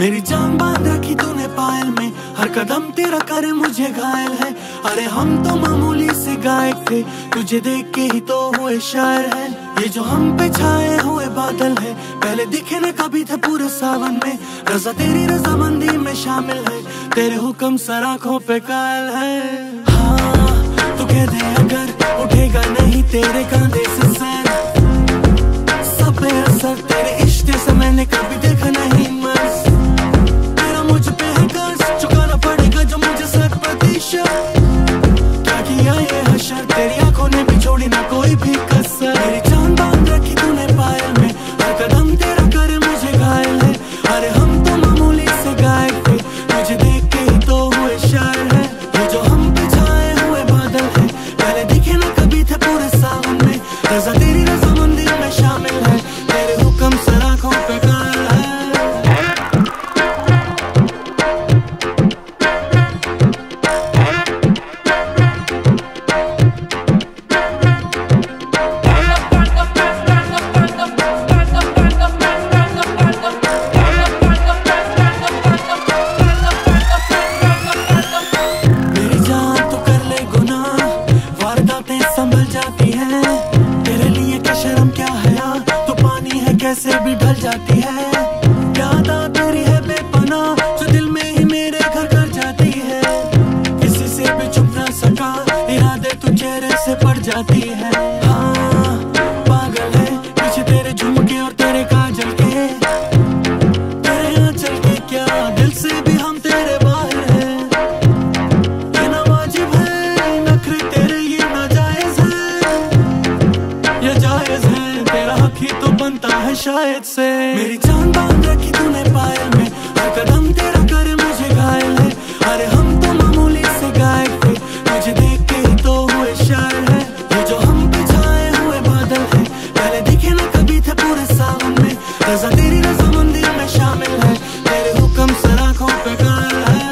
मेरी जान बांध रखी तूने पायल में, हर कदम तेरा करे मुझे घायल है। अरे हम तो मामूली से गायक थे, तुझे देख के ही तो हुए शायर है। ये जो हम पे छाए हुए बादल है, पहले दिखे न कभी थे पूरे सावन में। रजा तेरी रजामंदी में शामिल है, तेरे हुक्म सर आँखों पे कायल है। हाँ तू कह दे अगर उठेगा नहीं तेरे कंधे से सर, सब पे असर तेरे इश्क से मैंने कभी देखा नहीं मर्ज। तेरा मुझ पे है कर्ज, चुकाना पड़ेगा जो मुझे 100%। क्या किया ये हशर, तेरी आंखों ने भी छोड़ी ना कोई भी कसर। मेरी जान बांध रखी तूने पायल में, हर कदम तेरा करे मुझे घायल है। अरे हम तो मामूली से गायक थे, तुझे देख के ही तो हुए शायर है। ये जो हम पे छाए हुए बादल है, पहले दिखे ना कभी थे पूरे सावन में। रजा तेरी रजामंदी में शामिल है, तेरे हुक्म सर आँखों पे कायल है। मेरी जान तू कर ले गुनाह, वारदातें संभल जाती हैं। तेरे लिए क्या शर्म क्या हया, तू पानी है कैसे भी ढल जाती है। यादा तेरी है बेपनाह, जो दिल में ही मेरे घर कर जाती है। किसी से भी छुप ना सका, इरादे तू चेहरे से पड़ जाती है। हाँ पागल है पीछे तेरे झुमके और तेरे काजल के, तेरे आंचल के क्या दिल से भी हम तेरे बाहर है। ये ना वाजिब है नखरे तेरे, ये ना जायज है, ये जायज है तेरा हक ही तो बनता है शायद से। मेरी जान बांध रखी तूने पायल में, हर कदम तेरा करे मुझे घायल है। अरे हम तो मामूली से गायक थे, तुझे देख के ही तो हुए शायर है। ये जो हम पे छाए हुए बादल है, पहले दिखे ना कभी थे पूरे सावन में। रजा तेरी रजामंदी में शामिल है, तेरे हुक्म सर आँखों पे कायल है।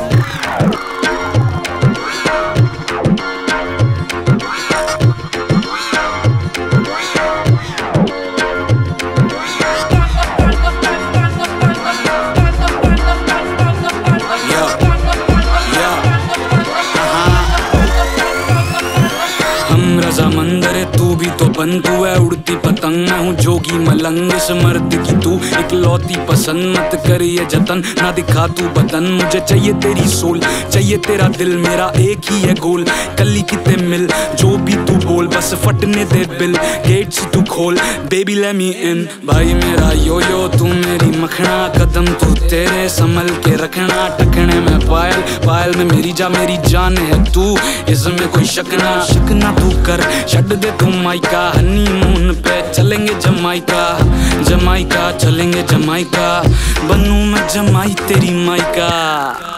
हम रजामंद रे तू भी तो बन, तू है उड़ती पतंग मैं हूँ जोगी मलंग। इस मर्द की तू इकलौती पसंद, मत कर ये जतन ना दिखा तू बदन। मुझे चाहिए तेरी सोल, चाहिए तेरा दिल, मेरा एक ही है गोल। कली किते मिल जो भी तू बोल, बस फटने दे बिल, गेट्स तू खोल बेबी लेट मी इन। भाई मेरा यो यो तू मेरी मखना, कदम तू तेरे संभल के रखना। टकने में पायल, पायल में मेरी जान है तू, इसमें कोई शक ना तू कर। छड़ दे तू माइका, हनीमून पे चलेंगे जमाइका, जमाइका चलेंगे जमाइका। बनूं मैं जमाई तेरी माइका।